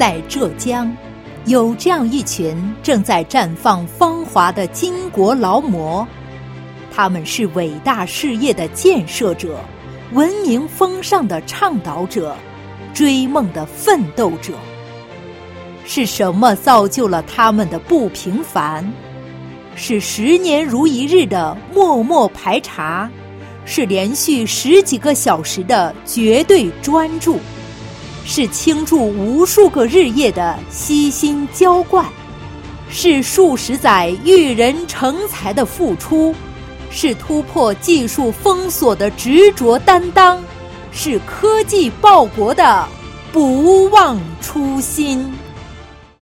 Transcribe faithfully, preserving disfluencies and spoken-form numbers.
在浙江，有这样一群正在绽放芳华的巾帼劳模，他们是伟大事业的建设者，文明风尚的倡导者，追梦的奋斗者。是什么造就了他们的不平凡？是十年如一日的默默排查，是连续十几个小时的绝对专注，是倾注无数个日夜的悉心浇灌，是数十载育人成才的付出，是突破技术封锁的执着担当，是科技报国的不忘初心。